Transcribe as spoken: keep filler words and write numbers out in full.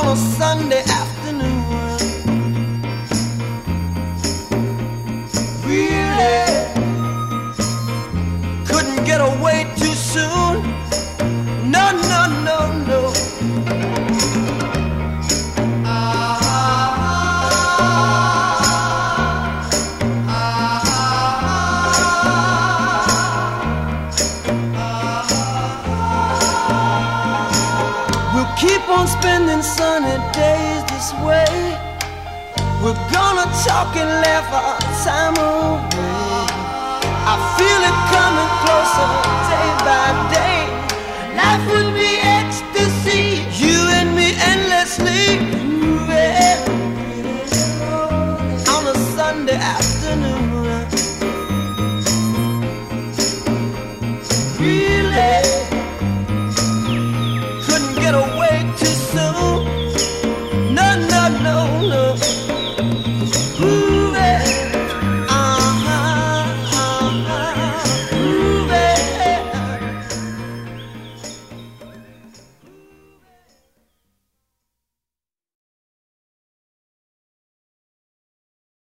on a Sunday afternoon. Really couldn't get away too soon. No, no, no, no. Keep on spending sunny days this way. We're gonna talk and laugh our time away. I feel it coming closer day by day. Life would be